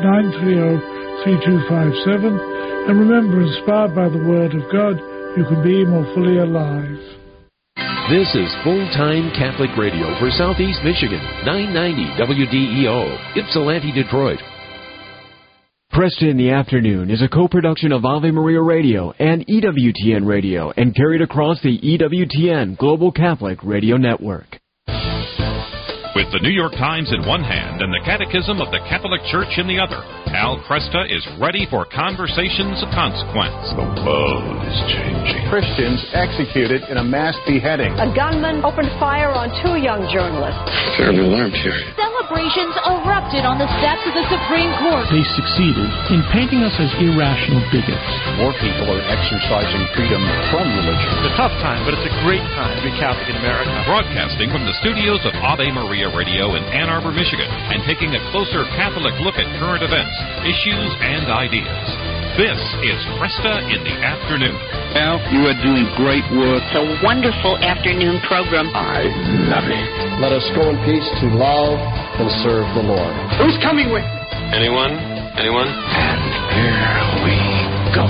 888-930-3257. And remember, inspired by the Word of God, you can be more fully alive. This is Full-Time Catholic Radio for Southeast Michigan, 990 WDEO, Ypsilanti, Detroit. Preston in the Afternoon is a co-production of Ave Maria Radio and EWTN Radio and carried across the EWTN Global Catholic Radio Network. With the New York Times in one hand and the Catechism of the Catholic Church in the other, Al Kresta is ready for conversations of consequence. The world is changing. Christians executed in a mass beheading. A gunman opened fire on 2 young journalists. Fairly alarmed here. Celebrations erupted on the steps of the Supreme Court. They succeeded in painting us as irrational bigots. More people are exercising freedom from religion. It's a tough time, but it's a great time to be Catholic in America. Broadcasting from the studios of Ave Maria Radio in Ann Arbor, Michigan, and taking a closer Catholic look at current events, issues, and ideas. This is Kresta in the Afternoon. Al, you are doing great work. It's a wonderful afternoon program. I love it. Let us go in peace to love and serve the Lord. Who's coming with me? Anyone? Anyone? And here we go.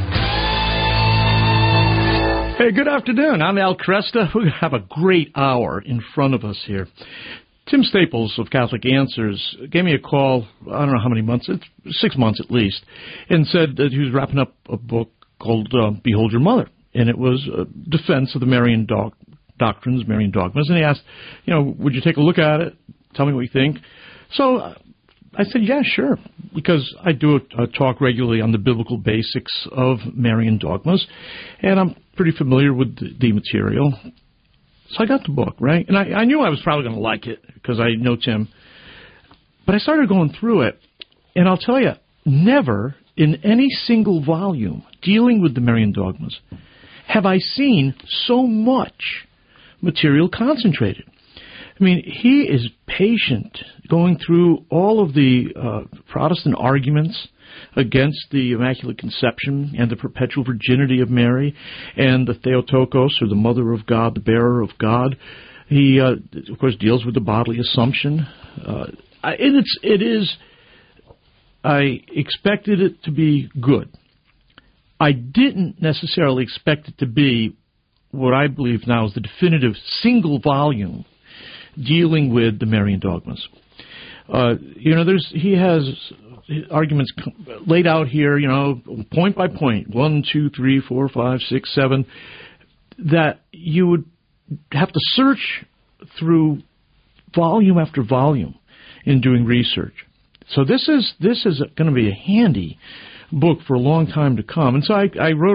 Hey, good afternoon. I'm Al Kresta. We have a great hour in front of us here. Tim Staples of Catholic Answers gave me a call, I don't know how many months, 6 months at least, and said that he was wrapping up a book called Behold Your Mother, and it was a defense of the Marian doctrines, Marian dogmas, and he asked, would you take a look at it, tell me what you think? So I said, yeah, sure, because I do a talk regularly on the biblical basics of Marian dogmas, and I'm pretty familiar with the material. So I got the book, right? And I knew I was probably going to like it because I know Tim. But I started going through it, and I'll tell you, never in any single volume dealing with the Marian dogmas have I seen so much material concentrated. I mean, he is patient going through all of the Protestant arguments against the Immaculate Conception and the perpetual virginity of Mary and the Theotokos, or the Mother of God, the bearer of God. He, of course, deals with the bodily assumption. I expected it to be good. I didn't necessarily expect it to be what I believe now is the definitive single volume dealing with the Marian dogmas. He has arguments laid out here, point by point, 1, 2, 3, 4, 5, 6, 7, that you would have to search through volume after volume in doing research. So this is going to be a handy book for a long time to come. And so I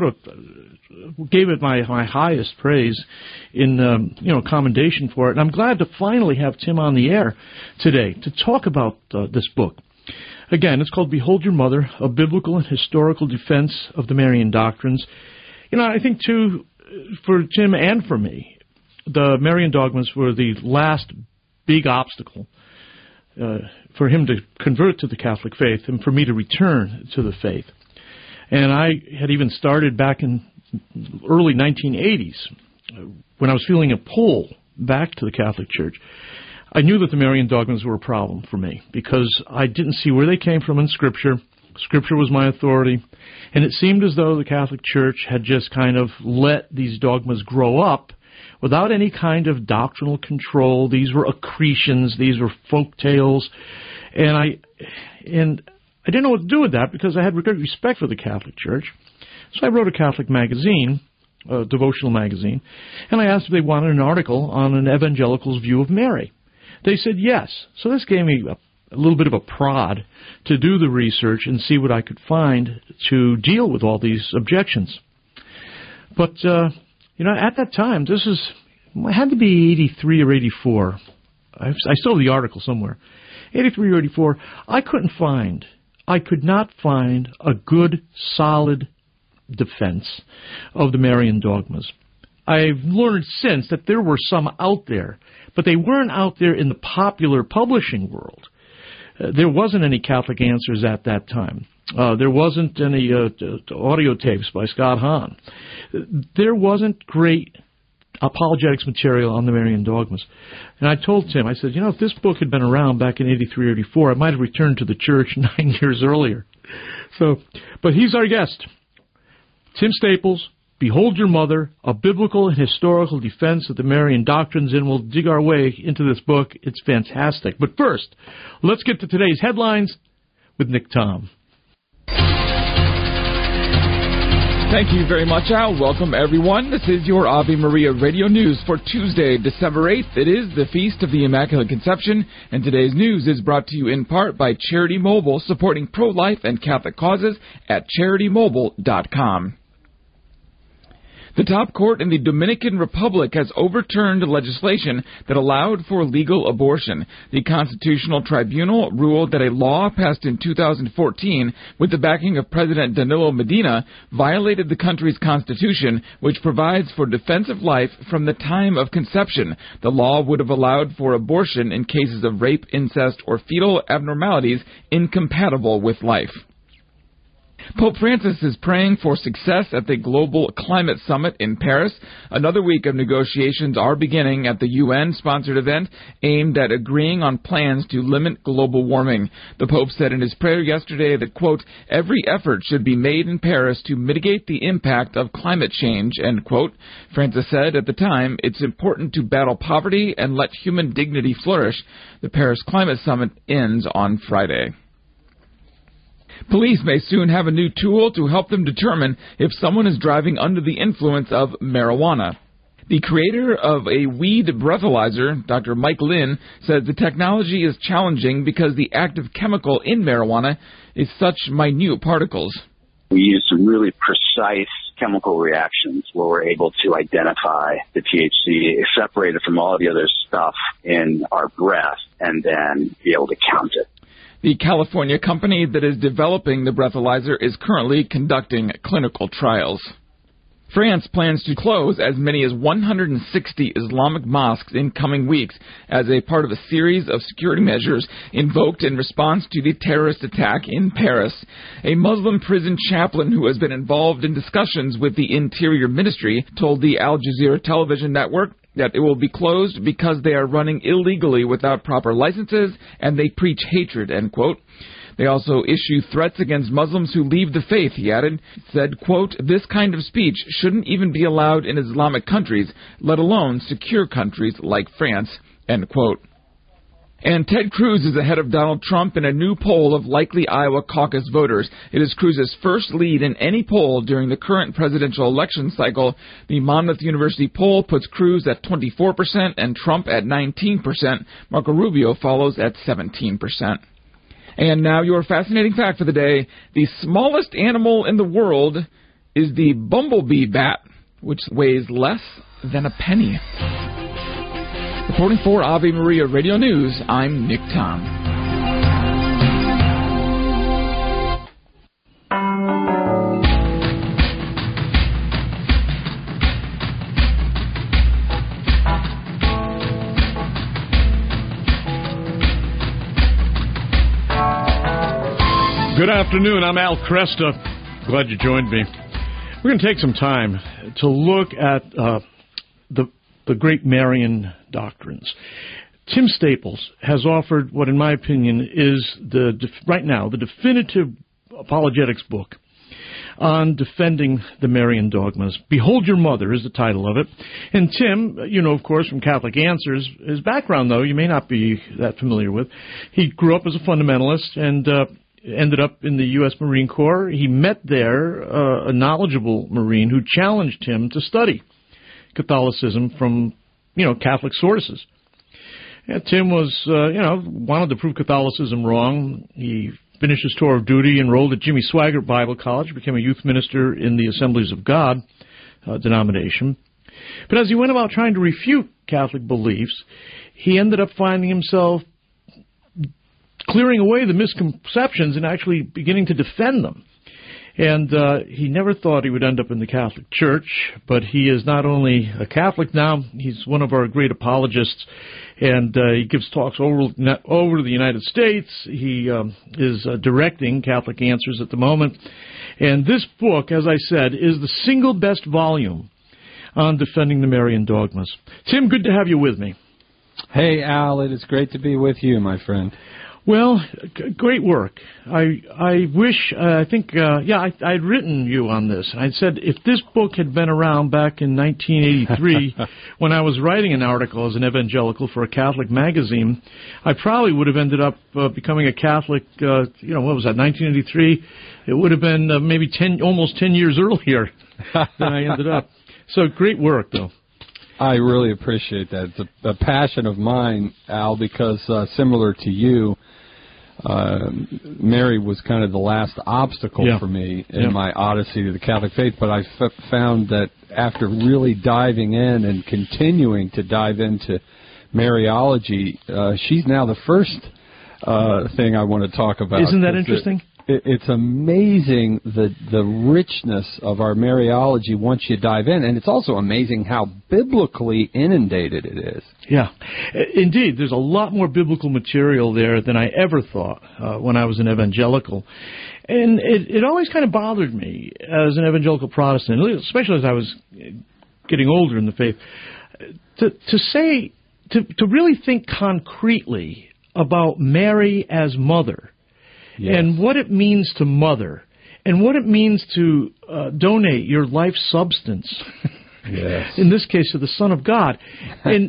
gave it my highest praise in commendation for it. And I'm glad to finally have Tim on the air today to talk about this book. Again, it's called Behold Your Mother, A Biblical and Historical Defense of the Marian Doctrines. I think, too, for Tim and for me, the Marian dogmas were the last big obstacle for him to convert to the Catholic faith and for me to return to the faith. And I had even started back in early 1980s when I was feeling a pull back to the Catholic Church. I knew that the Marian dogmas were a problem for me because I didn't see where they came from in Scripture. Scripture was my authority, and it seemed as though the Catholic Church had just kind of let these dogmas grow up without any kind of doctrinal control. These were accretions, these were folk tales, and I didn't know what to do with that because I had great respect for the Catholic Church. So I wrote a Catholic magazine, a devotional magazine, and I asked if they wanted an article on an evangelical's view of Mary. They said yes. So this gave me a little bit of a prod to do the research and see what I could find to deal with all these objections. But, at that time, it had to be 83 or 84. I still have the article somewhere. 83 or 84, I could not find a good, solid defense of the Marian dogmas. I've learned since that there were some out there, but they weren't out there in the popular publishing world. There wasn't any Catholic Answers at that time. There wasn't any audio tapes by Scott Hahn. There wasn't great apologetics material on the Marian dogmas. And I told Tim, I said, if this book had been around back in 83, 84, I might have returned to the church 9 years earlier. But he's our guest. Tim Staples, Behold Your Mother, a biblical and historical defense of the Marian doctrines, and we'll dig our way into this book. It's fantastic. But first, let's get to today's headlines with Nick Tom. Thank you very much, Al. Welcome, everyone. This is your Ave Maria Radio News for Tuesday, December 8th. It is the Feast of the Immaculate Conception, and today's news is brought to you in part by Charity Mobile, supporting pro-life and Catholic causes at CharityMobile.com. The top court in the Dominican Republic has overturned legislation that allowed for legal abortion. The Constitutional Tribunal ruled that a law passed in 2014 with the backing of President Danilo Medina violated the country's constitution, which provides for defense of life from the time of conception. The law would have allowed for abortion in cases of rape, incest, or fetal abnormalities incompatible with life. Pope Francis is praying for success at the Global Climate Summit in Paris. Another week of negotiations are beginning at the UN-sponsored event aimed at agreeing on plans to limit global warming. The Pope said in his prayer yesterday that, quote, every effort should be made in Paris to mitigate the impact of climate change, end quote. Francis said at the time, it's important to battle poverty and let human dignity flourish. The Paris Climate Summit ends on Friday. Police may soon have a new tool to help them determine if someone is driving under the influence of marijuana. The creator of a weed breathalyzer, Dr. Mike Lynn, says the technology is challenging because the active chemical in marijuana is such minute particles. We use some really precise chemical reactions where we're able to identify the THC separated from all the other stuff in our breath and then be able to count it. The California company that is developing the breathalyzer is currently conducting clinical trials. France plans to close as many as 160 Islamic mosques in coming weeks as a part of a series of security measures invoked in response to the terrorist attack in Paris. A Muslim prison chaplain who has been involved in discussions with the Interior Ministry told the Al Jazeera television network that it will be closed because they are running illegally without proper licenses and they preach hatred, end quote. They also issue threats against Muslims who leave the faith, he added. He said, quote, this kind of speech shouldn't even be allowed in Islamic countries, let alone secure countries like France, end quote. And Ted Cruz is ahead of Donald Trump in a new poll of likely Iowa caucus voters. It is Cruz's first lead in any poll during the current presidential election cycle. The Monmouth University poll puts Cruz at 24% and Trump at 19%. Marco Rubio follows at 17%. And now your fascinating fact for the day. The smallest animal in the world is the bumblebee bat, which weighs less than a penny. Reporting for Ave Maria Radio News, I'm Nick Tom. Good afternoon. I'm Al Cresta. Glad you joined me. We're going to take some time to look at the great Marian doctrines. Tim Staples has offered what, in my opinion, is right now the definitive apologetics book on defending the Marian dogmas. Behold Your Mother is the title of it. And Tim, you know, of course, from Catholic Answers, his background, though, you may not be that familiar with. He grew up as a fundamentalist and ended up in the U.S. Marine Corps. He met there a knowledgeable Marine who challenged him to study Catholicism from, Catholic sources. And Tim was, wanted to prove Catholicism wrong. He finished his tour of duty, enrolled at Jimmy Swaggart Bible College, became a youth minister in the Assemblies of God denomination. But as he went about trying to refute Catholic beliefs, he ended up finding himself clearing away the misconceptions and actually beginning to defend them. And he never thought he would end up in the Catholic Church, but he is not only a Catholic now, he's one of our great apologists, and he gives talks over the United States. He is directing Catholic Answers at the moment. And this book, as I said, is the single best volume on defending the Marian dogmas. Tim, good to have you with me. Hey, Al, it is great to be with you, my friend. Well, great work. I wish, I'd written you on this. I'd said if this book had been around back in 1983 when I was writing an article as an evangelical for a Catholic magazine, I probably would have ended up becoming a Catholic, what was that, 1983? It would have been maybe almost 10 years earlier than I ended up. So great work, though. I really appreciate that. It's a passion of mine, Al, because similar to you, Mary was kind of the last obstacle for me in my odyssey to the Catholic faith, but I found that after really diving in and continuing to dive into Mariology, she's now the first thing I want to talk about. Isn't that interesting? It's amazing the richness of our Mariology once you dive in, and it's also amazing how biblically inundated it is. Yeah, indeed. There's a lot more biblical material there than I ever thought when I was an evangelical. And it always kind of bothered me as an evangelical Protestant, especially as I was getting older in the faith, to really think concretely about Mary as mother. Yes. And what it means to mother, and what it means to donate your life substance, yes. in this case to the Son of God. And,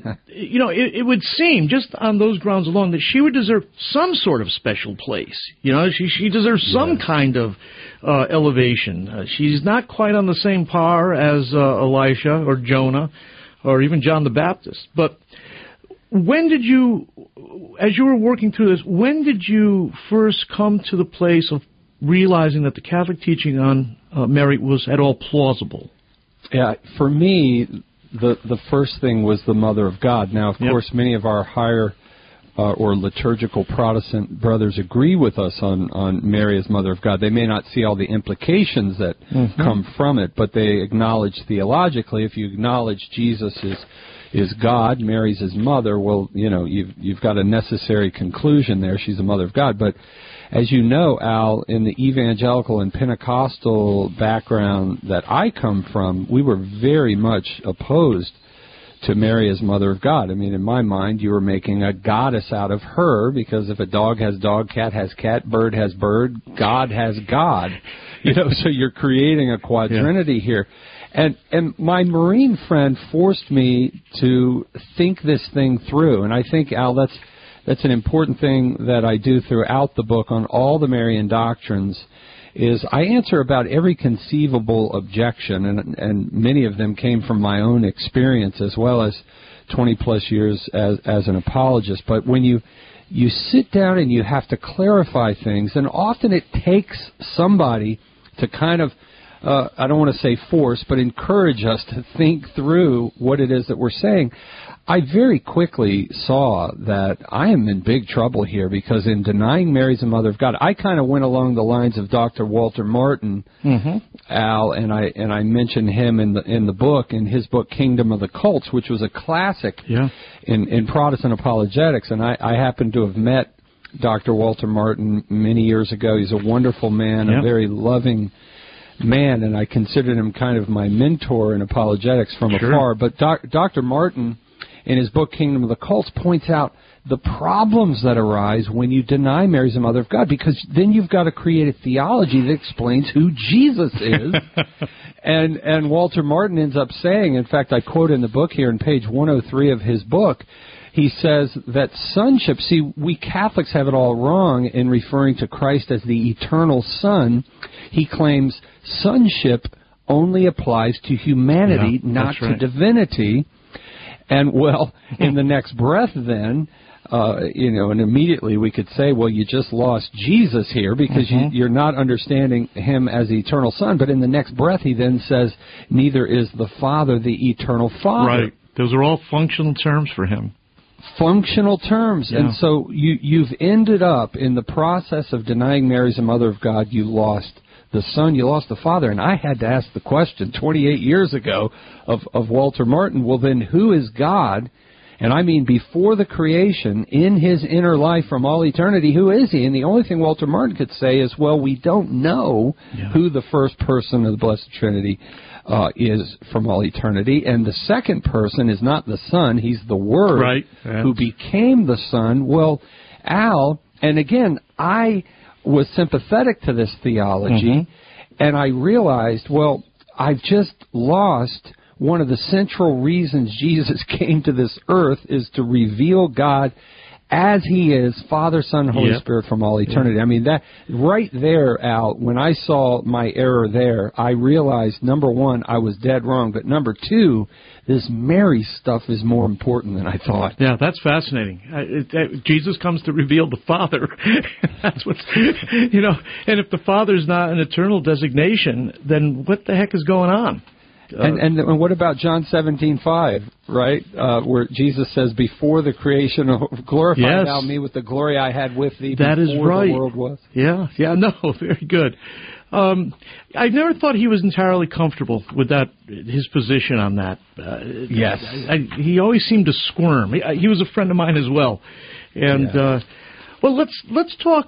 it would seem, just on those grounds alone, that she would deserve some sort of special place. She deserves some kind of elevation. She's not quite on the same par as Elisha or Jonah or even John the Baptist. But when did you, as you were working through this, when did you first come to the place of realizing that the Catholic teaching on Mary was at all plausible? Yeah, for me, the first thing was the Mother of God. Now, of course, many of our higher or liturgical Protestant brothers agree with us on Mary as Mother of God. They may not see all the implications that come from it, but they acknowledge theologically, if you acknowledge Jesus is God, Mary's his mother, well, you've got a necessary conclusion there. She's the Mother of God. But as you know, Al, in the evangelical and Pentecostal background that I come from, we were very much opposed to Mary as Mother of God. I mean, in my mind, you were making a goddess out of her, because if a dog has dog, cat has cat, bird has bird, God has God. So you're creating a quadrinity here. And my Marine friend forced me to think this thing through. And I think, Al, that's an important thing that I do throughout the book on all the Marian doctrines, is I answer about every conceivable objection, and many of them came from my own experience as well as 20-plus years as an apologist. But when you sit down and you have to clarify things, and often it takes somebody to kind of, I don't want to say force, but encourage us to think through what it is that we're saying. I very quickly saw that I am in big trouble here, because in denying Mary's the Mother of God, I kind of went along the lines of Dr. Walter Martin, Al, and I mentioned him in the book, in his book Kingdom of the Cults, which was a classic in Protestant apologetics. And I happen to have met Dr. Walter Martin many years ago. He's a wonderful man, a very loving man, and I considered him kind of my mentor in apologetics from afar. But Dr. Martin, in his book Kingdom of the Cults, points out the problems that arise when you deny Mary's the Mother of God, because then you've got to create a theology that explains who Jesus is. and Walter Martin ends up saying, in fact, I quote in the book here in page 103 of his book, he says that sonship, see, we Catholics have it all wrong in referring to Christ as the eternal Son. He claims sonship only applies to humanity, not to divinity. And, well, in the next breath then, and immediately we could say, well, you just lost Jesus here, because you're not understanding him as the eternal Son. But in the next breath he then says, neither is the Father the eternal Father. Right. Those are all functional terms for him. Functional terms. And so you've ended up in the process of denying Mary's the Mother of God, you lost the Son, you lost the Father. And I had to ask the question 28 years ago of Walter Martin, well, then who is God And I mean before the creation, in his inner life from all eternity, who is he? And the only thing Walter Martin could say is, well, we don't know who the first person of the Blessed Trinity is from all eternity. And the second person is not the Son, he's the Word who became the Son. Well, Al, and again, I was sympathetic to this theology, and I realized, well, I've just lost one of the central reasons Jesus came to this earth is to reveal God as he is, Father, Son, Holy Spirit from all eternity. I mean, that right there, Al, when I saw my error there, I realized, number one, I was dead wrong, but number two, this Mary stuff is more important than I thought. Yeah, that's fascinating. Jesus comes to reveal the Father. That's what's, and if the Father's not an eternal designation, then what the heck is going on? And what about John 17:5, right, where Jesus says, before the creation, glorify thou me with the glory I had with thee before the world was? Yeah, very good. I never thought he was entirely comfortable with that, his position on that. Yes. He always seemed to squirm. He was a friend of mine as well. And, well, let's talk,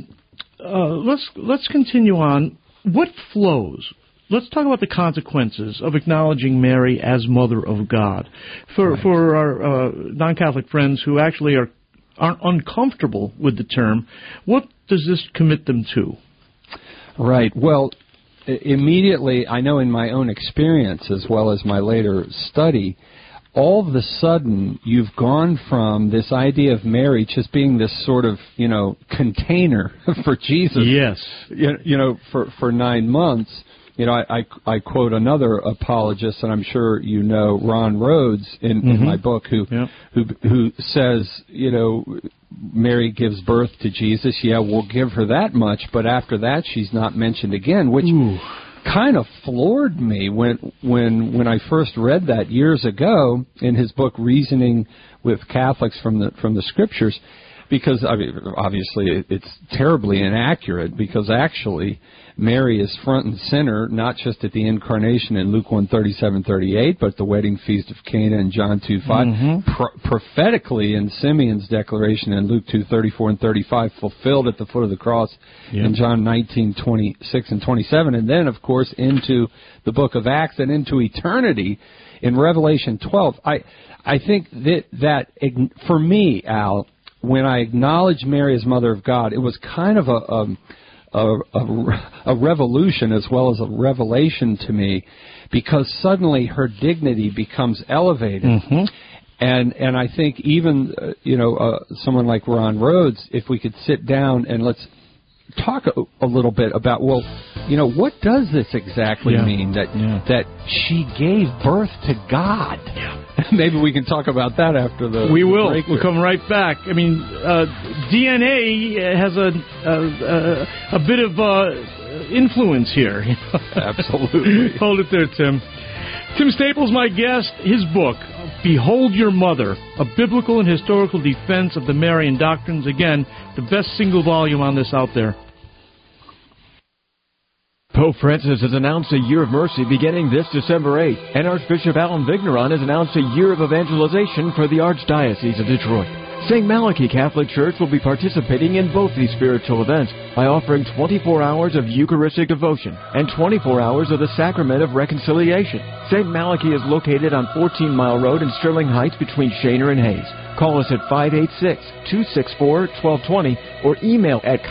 let's continue on. What flows? Let's talk about the consequences of acknowledging Mary as Mother of God. For our non-Catholic friends who actually aren't uncomfortable with the term, what does this commit them to? Right. Well, immediately, I know in my own experience as well as my later study, all of a sudden you've gone from this idea of Mary just being this sort of, container for Jesus. Yes. For 9 months. I quote another apologist, and I'm sure you know Ron Rhodes in my book, who says, Mary gives birth to Jesus. Yeah, we'll give her that much, but after that, she's not mentioned again, which kind of floored me when I first read that years ago in his book Reasoning with Catholics from the Scriptures. Because obviously it's terribly inaccurate, because actually Mary is front and center, not just at the incarnation in Luke 1:37-38, but the wedding feast of Cana in John 2:5, prophetically in Simeon's declaration in Luke 2:34 and 35, fulfilled at the foot of the cross in John 19:26 and 27, and then of course into the book of Acts and into eternity in Revelation 12. I think that for me, Al, when I acknowledged Mary as Mother of God, it was kind of a revolution as well as a revelation to me, because suddenly her dignity becomes elevated. And I think even, someone like Ron Rhodes, if we could sit down and let's talk a little bit about, well, what does this exactly mean that she gave birth to God? Maybe we can talk about that after the We will. Break. We'll come right back. I mean, DNA has a bit of influence here. Absolutely. Hold it there, Tim. Tim Staples, my guest. His book, Behold Your Mother, a biblical and historical defense of the Marian doctrines. Again, the best single volume on this out there. Pope Francis has announced a year of mercy beginning this December 8th, and Archbishop Alan Vigneron has announced a year of evangelization for the Archdiocese of Detroit. St. Malachi Catholic Church will be participating in both these spiritual events by offering 24 hours of Eucharistic devotion and 24 hours of the Sacrament of Reconciliation. St. Malachi is located on 14 Mile Road in Sterling Heights between Shaner and Hayes. Call us at 586-264-1220 or email at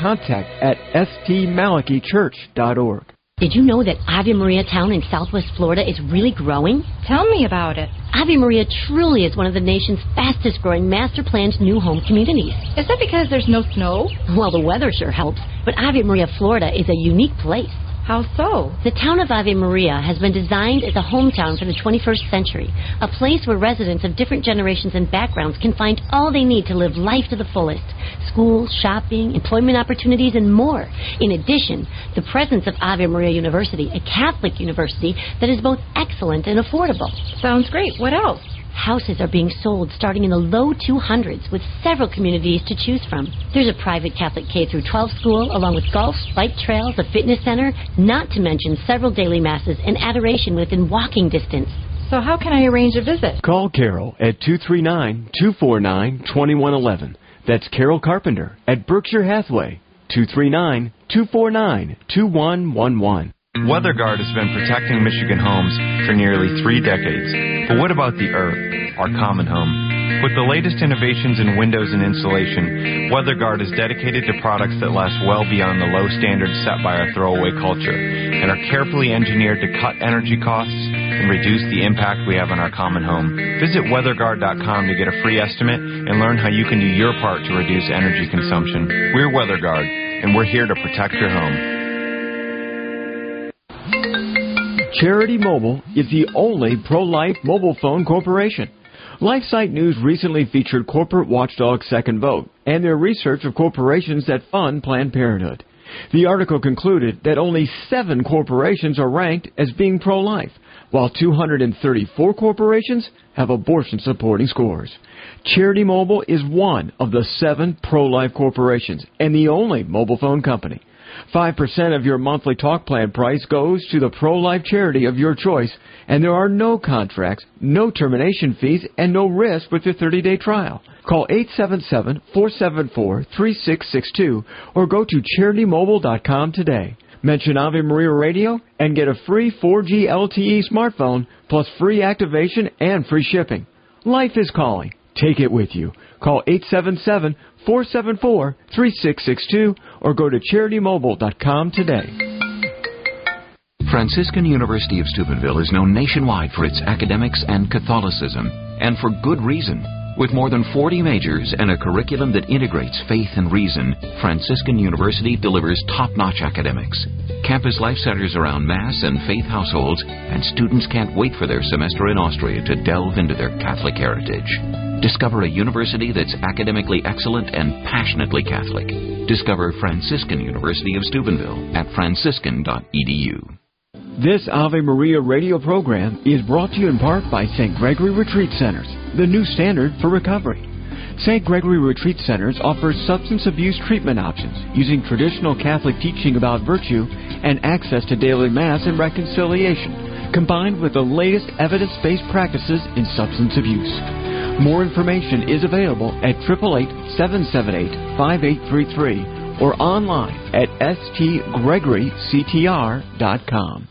contact@stmalachichurch.org. Did you know that Ave Maria Town in Southwest Florida is really growing? Tell me about it. Ave Maria truly is one of the nation's fastest growing master planned new home communities. Is that because there's no snow? Well, the weather sure helps, but Ave Maria, Florida is a unique place. How so? The town of Ave Maria has been designed as a hometown for the 21st century, a place where residents of different generations and backgrounds can find all they need to live life to the fullest. Schools, shopping, employment opportunities, and more. In addition, the presence of Ave Maria University, a Catholic university that is both excellent and affordable. Sounds great. What else? Houses are being sold starting in the low 200s with several communities to choose from. There's a private Catholic K-12 school along with golf, bike trails, a fitness center, not to mention several daily masses and adoration within walking distance. So how can I arrange a visit? Call Carol at 239-249-2111. That's Carol Carpenter at Berkshire Hathaway, 239-249-2111. WeatherGuard has been protecting Michigan homes for nearly 3 decades. But what about the Earth, our common home? With the latest innovations in windows and insulation, WeatherGuard is dedicated to products that last well beyond the low standards set by our throwaway culture and are carefully engineered to cut energy costs and reduce the impact we have on our common home. Visit WeatherGuard.com to get a free estimate and learn how you can do your part to reduce energy consumption. We're WeatherGuard, and we're here to protect your home. Charity Mobile is the only pro-life mobile phone corporation. LifeSite News recently featured corporate watchdog Second Vote and their research of corporations that fund Planned Parenthood. The article concluded that only 7 corporations are ranked as being pro-life, while 234 corporations have abortion-supporting scores. Charity Mobile is one of the 7 pro-life corporations and the only mobile phone company. 5% of your monthly talk plan price goes to the pro-life charity of your choice, and there are no contracts, no termination fees, and no risk with your 30-day trial. Call 877-474-3662 or go to CharityMobile.com today. Mention Ave Maria Radio and get a free 4G LTE smartphone plus free activation and free shipping. Life is calling. Take it with you. Call 877-474-3662 or go to CharityMobile.com today. Franciscan University of Steubenville is known nationwide for its academics and Catholicism, and for good reason. With more than 40 majors and a curriculum that integrates faith and reason, Franciscan University delivers top-notch academics. Campus life centers around Mass and faith households, and students can't wait for their semester in Austria to delve into their Catholic heritage. Discover a university that's academically excellent and passionately Catholic. Discover Franciscan University of Steubenville at franciscan.edu. This Ave Maria radio program is brought to you in part by St. Gregory Retreat Centers, the new standard for recovery. St. Gregory Retreat Centers offers substance abuse treatment options using traditional Catholic teaching about virtue and access to daily Mass and reconciliation, combined with the latest evidence-based practices in substance abuse. More information is available at 888-778-5833 or online at stgregoryctr.com.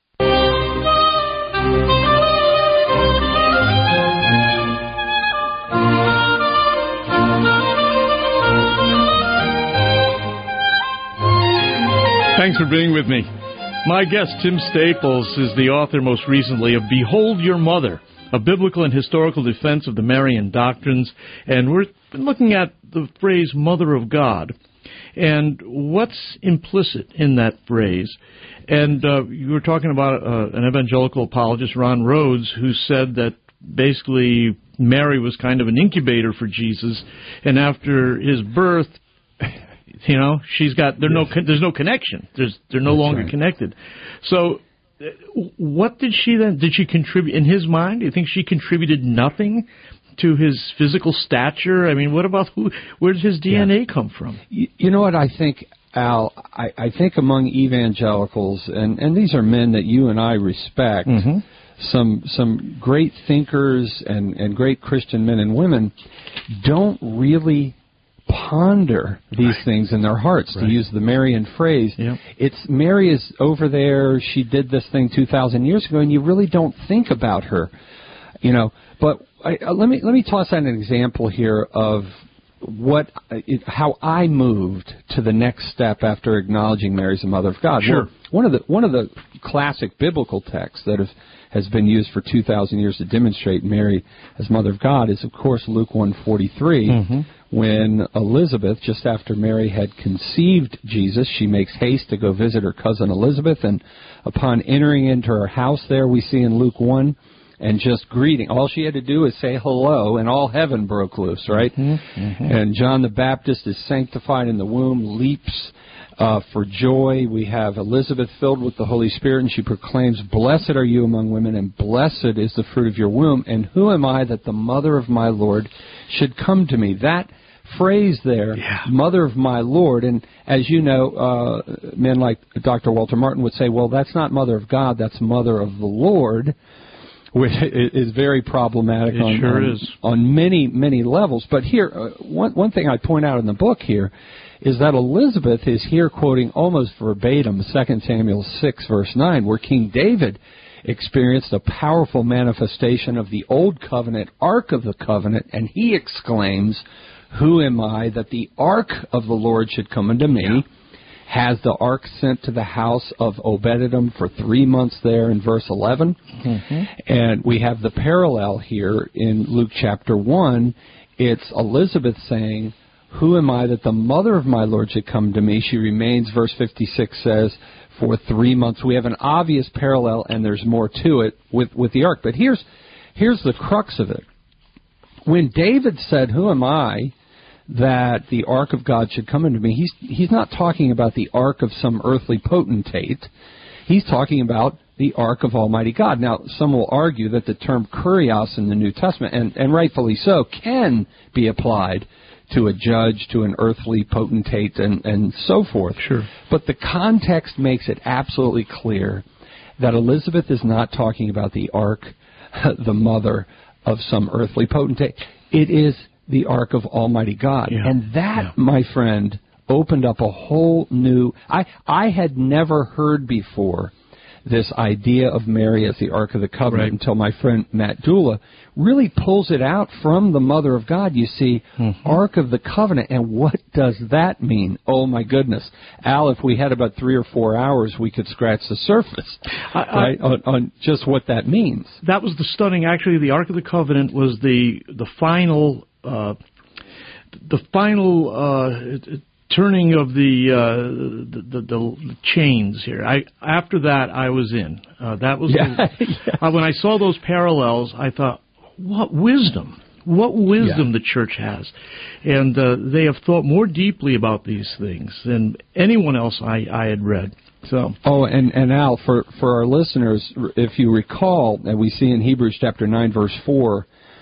Thanks for being with me. My guest, Tim Staples, is the author most recently of Behold Your Mother, a biblical and historical defense of the Marian doctrines. And we're looking at the phrase Mother of God and what's implicit in that phrase. And you were talking about an evangelical apologist, Ron Rhodes, who said that basically Mary was kind of an incubator for Jesus, and after his birth, you know, there's no connection. They're no longer connected. So, what did she then? Did she contribute in his mind? Do you think she contributed nothing to his physical stature? I mean, what about where did his DNA come from? You know what I think, Al? I think among evangelicals, and these are men that you and I respect, some great thinkers and great Christian men and women don't really ponder these things in their hearts, to use the Marian phrase. It's Mary is over there, she did this thing 2,000 years ago, and you really don't think about her, you know. But let me toss out an example here of how I moved to the next step after acknowledging Mary as the Mother of God. Sure. One of the classic biblical texts that has been used for 2,000 years to demonstrate Mary as Mother of God is, of course, Luke 1:43, when Elizabeth, just after Mary had conceived Jesus, she makes haste to go visit her cousin Elizabeth, and upon entering into her house there, we see in Luke 1, and just greeting. All she had to do is say hello, and all heaven broke loose, right? And John the Baptist is sanctified in the womb, leaps for joy. We have Elizabeth filled with the Holy Spirit, and she proclaims, "Blessed are you among women, and blessed is the fruit of your womb. And who am I that the mother of my Lord should come to me?" That phrase there, Mother of my Lord, and as you know, men like Dr. Walter Martin would say, well, that's not Mother of God, that's Mother of the Lord. which is very problematic on many, many levels. But here, one thing I point out in the book here is that Elizabeth is here quoting almost verbatim 2 Samuel 6, verse 9, where King David experienced a powerful manifestation of the Old Covenant, Ark of the Covenant, and he exclaims, "Who am I that the Ark of the Lord should come unto me?" Yeah. Has the ark sent to the house of Obed-Edom for 3 months there in verse 11. Mm-hmm. And we have the parallel here in Luke chapter 1. It's Elizabeth saying, "Who am I that the mother of my Lord should come to me?" She remains, verse 56 says, for 3 months. We have an obvious parallel, and there's more to it with the ark. But here's the crux of it. When David said, "Who am I that the ark of God should come into me," he's not talking about the ark of some earthly potentate. He's talking about the ark of Almighty God. Now, some will argue that the term kurios in the New Testament, and rightfully so, can be applied to a judge, to an earthly potentate, and so forth. Sure. But the context makes it absolutely clear that Elizabeth is not talking about the ark, the mother of some earthly potentate. It is the ark of Almighty God. Yeah. And that, my friend, opened up a whole new... I had never heard before this idea of Mary as the Ark of the Covenant until my friend Matt Dula really pulls it out from the Mother of God. You see, Ark of the Covenant, and what does that mean? Oh, my goodness. Al, if we had about 3 or 4 hours, we could scratch the surface on just what that means. That was the stunning... Actually, the Ark of the Covenant was the final... turning of the chains here. After that, I was in. That was when I saw those parallels. I thought, what wisdom! What wisdom the church has, and they have thought more deeply about these things than anyone else I had read. So. Oh, and Al, for our listeners, if you recall, and we see in Hebrews chapter 9, verse 4.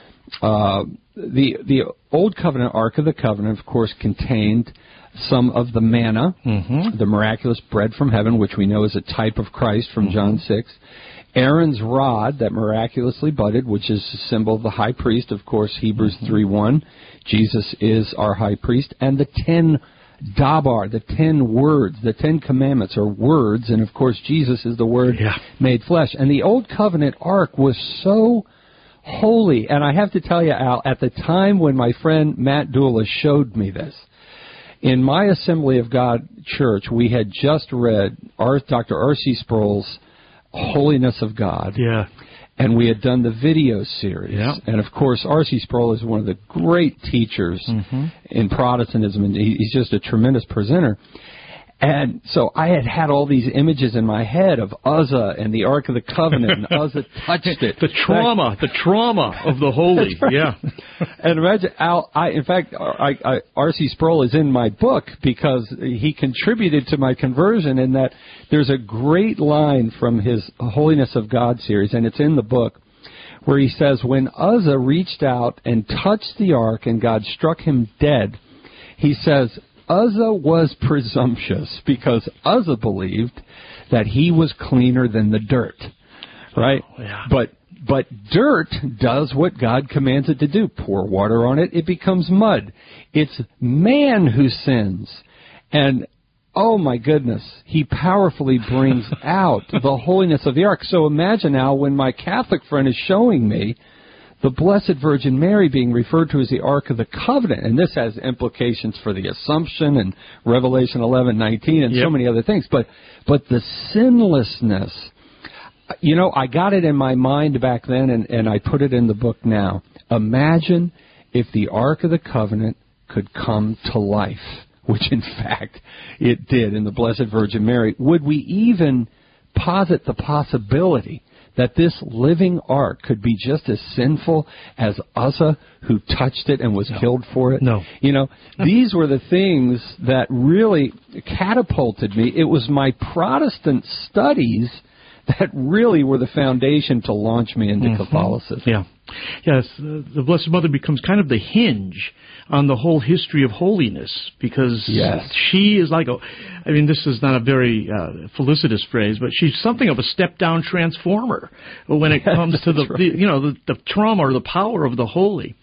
The Old Covenant Ark of the Covenant, of course, contained some of the manna, the miraculous bread from heaven, which we know is a type of Christ from John 6. Aaron's rod that miraculously budded, which is a symbol of the high priest, of course, Hebrews 3:1. Jesus is our high priest. And the 10 dabar, the 10 words, the 10 commandments are words, and of course Jesus is the Word made flesh. And the Old Covenant Ark was so holy. And I have to tell you, Al, at the time when my friend Matt Dula showed me this, in my Assembly of God church, we had just read Dr. R.C. Sproul's Holiness of God. Yeah. And we had done the video series. Yeah. And, of course, R.C. Sproul is one of the great teachers in Protestantism, and he's just a tremendous presenter. And so I had all these images in my head of Uzzah and the Ark of the Covenant, and Uzzah touched it. The trauma of the holy. Right. Yeah. And imagine, Al, in fact, R.C. Sproul is in my book because he contributed to my conversion in that there's a great line from his Holiness of God series, and it's in the book, where he says, when Uzzah reached out and touched the ark and God struck him dead, he says, Uzzah was presumptuous because Uzzah believed that he was cleaner than the dirt, right? Oh, yeah. But dirt does what God commands it to do. Pour water on it, it becomes mud. It's man who sins. And, oh my goodness, he powerfully brings out the holiness of the ark. So imagine now when my Catholic friend is showing me the Blessed Virgin Mary being referred to as the Ark of the Covenant, and this has implications for the Assumption and Revelation 11:19 and so many other things. But the sinlessness, you know, I got it in my mind back then, and I put it in the book now. Imagine if the Ark of the Covenant could come to life, which in fact it did in the Blessed Virgin Mary. Would we even posit the possibility that this living ark could be just as sinful as Uzzah, who touched it and was killed for it? No. You know, these were the things that really catapulted me. It was my Protestant studies that really were the foundation to launch me into Catholicism. Yeah. Yes, the Blessed Mother becomes kind of the hinge on the whole history of holiness, because she is like this is not a very felicitous phrase, but she's something of a step-down transformer when it comes to the trauma or the power of the holy.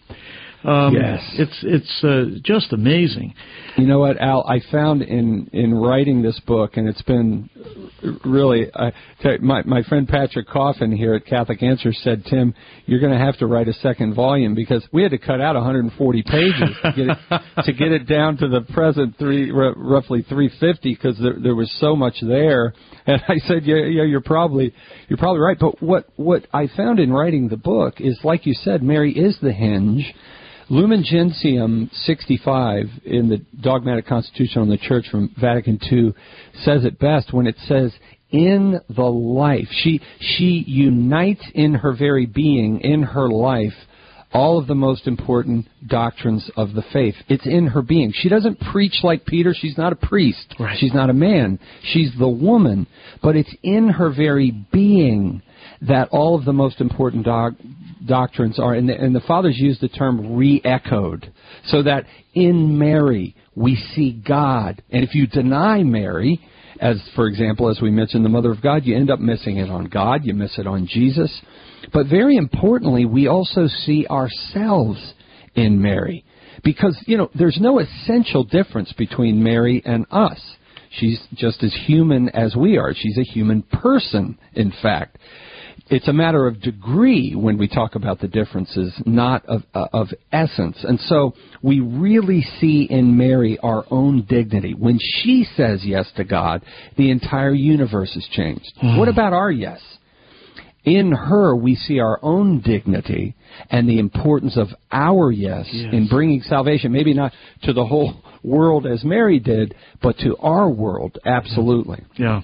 It's just amazing. You know what, Al? I found in writing this book, and it's been really my friend Patrick Coffin here at Catholic Answers said, Tim, you're going to have to write a second volume, because we had to cut out 140 pages to get it down to the present roughly 350, because there was so much there. And I said, yeah, you're probably right. But what I found in writing the book is, like you said, Mary is the hinge. Lumen Gentium 65 in the Dogmatic Constitution on the Church from Vatican II says it best when it says, in the life. She unites in her very being, in her life, all of the most important doctrines of the faith. It's in her being. She doesn't preach like Peter. She's not a priest. Right. She's not a man. She's the woman. But it's in her very being that all of the most important doctrines are, and the Fathers use the term re-echoed, so that in Mary we see God. And if you deny Mary, as, for example, as we mentioned, the Mother of God, you end up missing it on God, you miss it on Jesus. But very importantly, we also see ourselves in Mary, because, there's no essential difference between Mary and us. She's just as human as we are. She's a human person, in fact. It's a matter of degree when we talk about the differences, not of essence. And so we really see in Mary our own dignity. When she says yes to God, the entire universe is changed. What about our yes? In her, we see our own dignity and the importance of our yes in bringing salvation, maybe not to the whole world as Mary did, but to our world, absolutely. Yeah.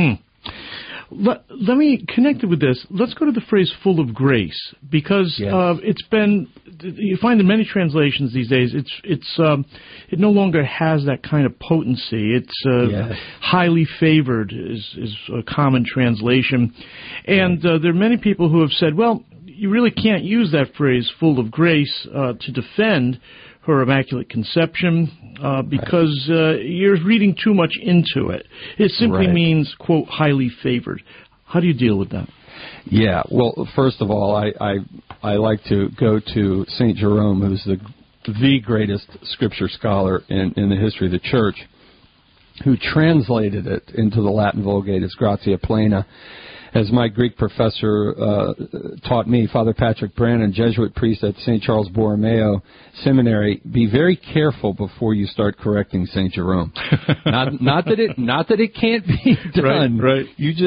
Let me connect it with this. Let's go to the phrase "full of grace," because it's been, you find in many translations these days, it no longer has that kind of potency. It's highly favored is a common translation, and there are many people who have said, well, you really can't use that phrase "full of grace" to defend her Immaculate Conception, because you're reading too much into it. It simply means, quote, highly favored. How do you deal with that? Yeah, well, first of all, I like to go to St. Jerome, who's the greatest Scripture scholar in the history of the Church, who translated it into the Latin Vulgate as Gratia Plena. As my Greek professor taught me, Father Patrick Brannon, Jesuit priest at St. Charles Borromeo Seminary, be very careful before you start correcting St. Jerome. not that it can't be done. Right.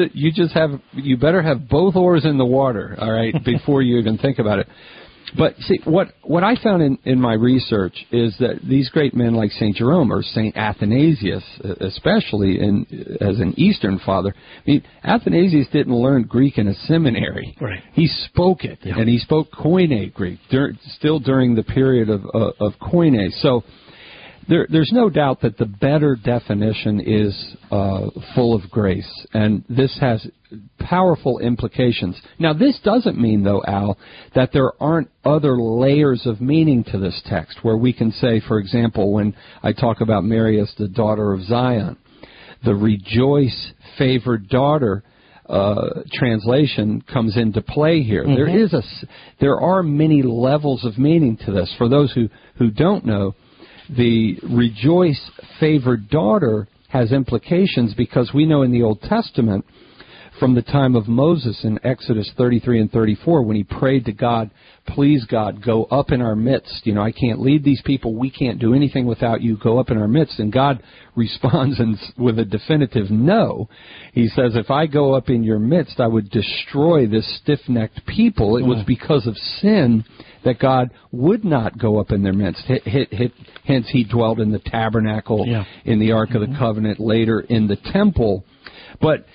You better have both oars in the water, all right, before you even think about it. But see, what I found in my research is that these great men like St. Jerome or St. Athanasius, especially as an Eastern father, I mean, Athanasius didn't learn Greek in a seminary. Right. He spoke it, and he spoke Koine Greek, still during the period of Koine. So there's no doubt that the better definition is full of grace, and this has powerful implications. Now, this doesn't mean, though, Al, that there aren't other layers of meaning to this text, where we can say, for example, when I talk about Mary as the daughter of Zion, the rejoice, favored daughter translation comes into play here. Mm-hmm. There are many levels of meaning to this. For those who don't know, the rejoice, favored daughter has implications, because we know in the Old Testament, from the time of Moses in Exodus 33 and 34, when he prayed to God, please God, go up in our midst. I can't lead these people. We can't do anything without you. Go up in our midst. And God responds with a definitive no. He says, if I go up in your midst, I would destroy this stiff-necked people. It was because of sin that God would not go up in their midst. Hence, he dwelled in the tabernacle, in the Ark of the Covenant, later in the temple. But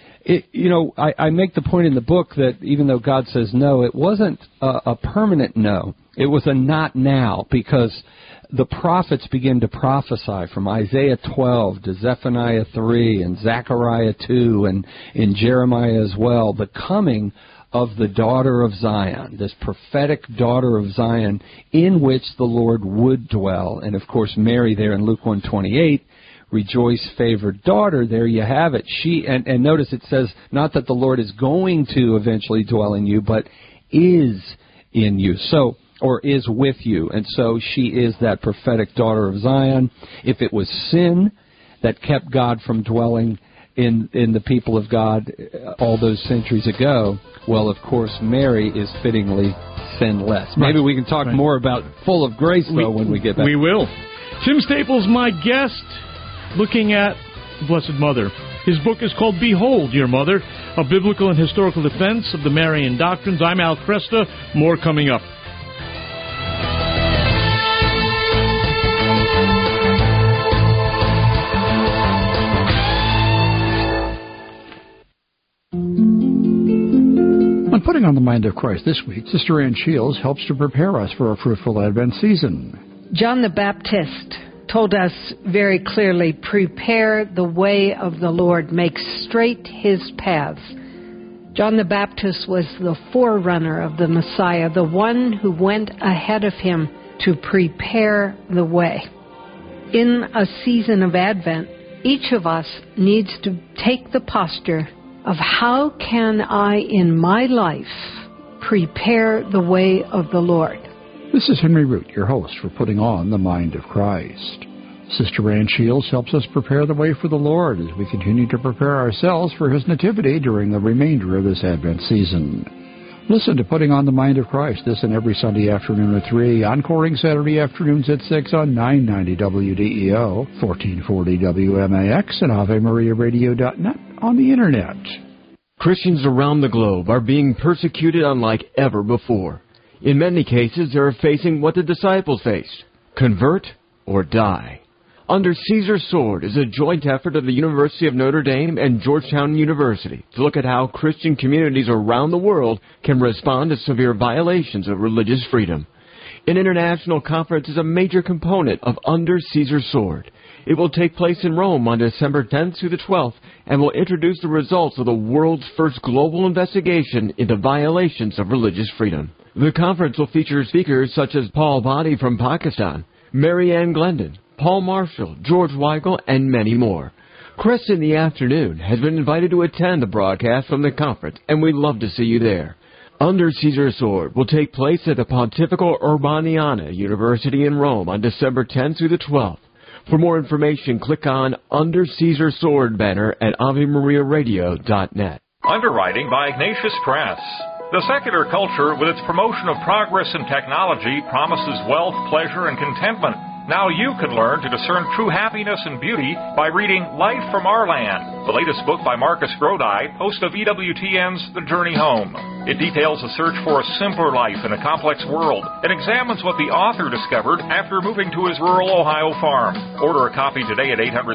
I make the point in the book that even though God says no, it wasn't a permanent no. It was a not now, because the prophets begin to prophesy from Isaiah 12 to Zephaniah 3 and Zechariah 2 and in Jeremiah as well, the coming of the daughter of Zion, this prophetic daughter of Zion in which the Lord would dwell. And, of course, Mary there in Luke 1:28, rejoice, favored daughter, there you have it. She and notice it says not that the Lord is going to eventually dwell in you, but is in you. So, or is with you. And so she is that prophetic daughter of Zion. If it was sin that kept God from dwelling in the people of God all those centuries ago, well, of course, Mary is fittingly sinless. Maybe we can talk more about full of grace, though, when we get back. We will. Tim Staples, my guest, looking at Blessed Mother. His book is called Behold Your Mother, a biblical and historical defense of the Marian doctrines. I'm Al Kresta. More coming up. On Putting on the Mind of Christ this week, Sister Ann Shields helps to prepare us for a fruitful Advent season. John the Baptist told us very clearly, prepare the way of the Lord, make straight his paths. John the Baptist was the forerunner of the Messiah, the one who went ahead of him to prepare the way. In a season of Advent, each of us needs to take the posture of how can I in my life prepare the way of the Lord. This is Henry Root, your host for Putting on the Mind of Christ. Sister Ann Shields helps us prepare the way for the Lord as we continue to prepare ourselves for his nativity during the remainder of this Advent season. Listen to Putting on the Mind of Christ this and every Sunday afternoon at 3, encoring Saturday afternoons at 6 on 990 WDEO, 1440 WMAX, and AveMariaRadio.net on the Internet. Christians around the globe are being persecuted unlike ever before. In many cases, they are facing what the disciples faced: convert or die. Under Caesar's Sword is a joint effort of the University of Notre Dame and Georgetown University to look at how Christian communities around the world can respond to severe violations of religious freedom. An international conference is a major component of Under Caesar's Sword. It will take place in Rome on December 10th through the 12th and will introduce the results of the world's first global investigation into violations of religious freedom. The conference will feature speakers such as Paul Badi from Pakistan, Mary Ann Glendon, Paul Marshall, George Weigel, and many more. Chris in the Afternoon has been invited to attend the broadcast from the conference, and we'd love to see you there. Under Caesar's Sword will take place at the Pontifical Urbaniana University in Rome on December 10th through the 12th. For more information, click on Under Caesar's Sword banner at AveMariaRadio.net. Underwriting by Ignatius Press. The secular culture, with its promotion of progress and technology, promises wealth, pleasure, and contentment. Now you can learn to discern true happiness and beauty by reading Life from Our Land, the latest book by Marcus Grodi, host of EWTN's The Journey Home. It details the search for a simpler life in a complex world and examines what the author discovered after moving to his rural Ohio farm. Order a copy today at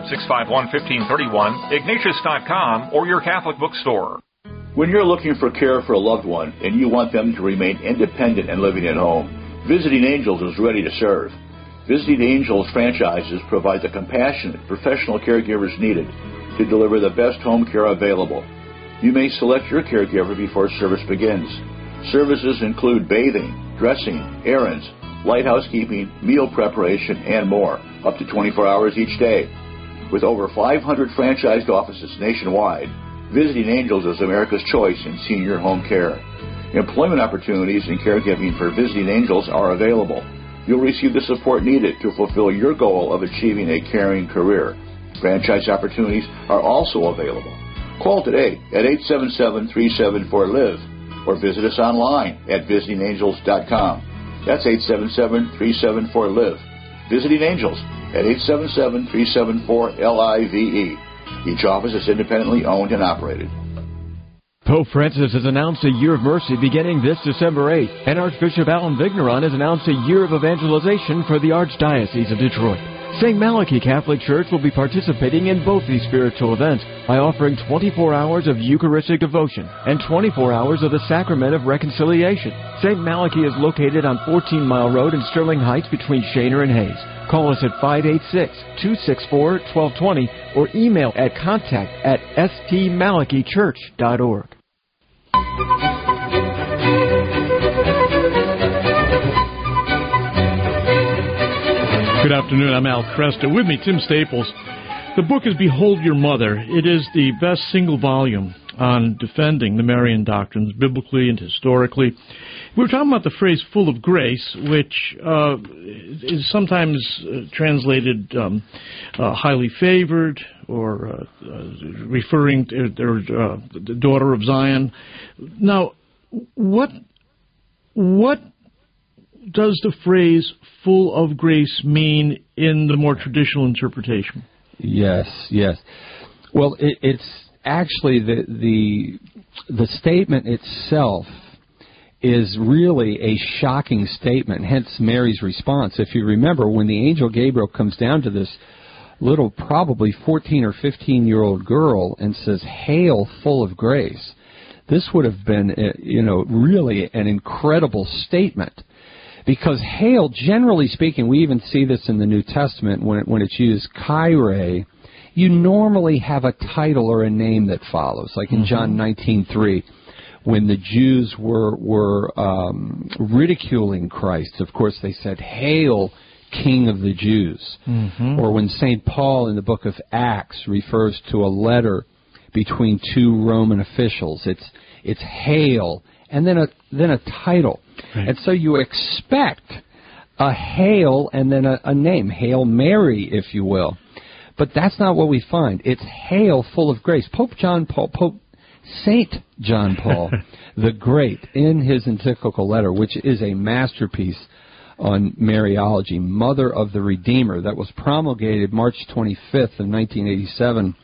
800-651-1531, Ignatius.com, or your Catholic bookstore. When you're looking for care for a loved one and you want them to remain independent and living at home, Visiting Angels is ready to serve. Visiting Angels franchises provide the compassionate, professional caregivers needed to deliver the best home care available. You may select your caregiver before service begins. Services include bathing, dressing, errands, light housekeeping, meal preparation, and more, up to 24 hours each day. With over 500 franchised offices nationwide, Visiting Angels is America's choice in senior home care. Employment opportunities in caregiving for Visiting Angels are available. You'll receive the support needed to fulfill your goal of achieving a caring career. Franchise opportunities are also available. Call today at 877-374-LIVE or visit us online at visitingangels.com. That's 877-374-LIVE. Visiting Angels at 877-374-LIVE. Each office is independently owned and operated. Pope Francis has announced a year of mercy beginning this December 8th, and Archbishop Alan Vigneron has announced a year of evangelization for the Archdiocese of Detroit. St. Malachi Catholic Church will be participating in both these spiritual events by offering 24 hours of Eucharistic devotion and 24 hours of the Sacrament of Reconciliation. St. Malachi is located on 14 Mile Road in Sterling Heights between Shaner and Hayes. Call us at 586-264-1220 or email at contact@stmalachichurch.org. Good afternoon. I'm Al Cresta. With me, Tim Staples. The book is Behold Your Mother. It is the best single volume on defending the Marian doctrines, biblically and historically. We were talking about the phrase full of grace, which is sometimes translated highly favored or referring to the daughter of Zion. Now, what does the phrase full of grace mean in the more traditional interpretation? Yes. Well, it's actually the statement itself is really a shocking statement, hence Mary's response. If you remember, when the angel Gabriel comes down to this little, probably 14 or 15-year-old girl and says, "Hail, full of grace," this would have been, really an incredible statement. Because hail, generally speaking, we even see this in the New Testament when it's used, Kyrie, you normally have a title or a name that follows. Like in John 19:3, when the Jews were ridiculing Christ, of course they said, "Hail, King of the Jews." Or when St. Paul in the book of Acts refers to a letter between two Roman officials, it's hail, and then a title. Right. And so you expect a hail and then a name, Hail Mary, if you will. But that's not what we find. It's hail, full of grace. Saint John Paul the Great, in his encyclical letter, which is a masterpiece on Mariology, Mother of the Redeemer, that was promulgated March 25th of 1987.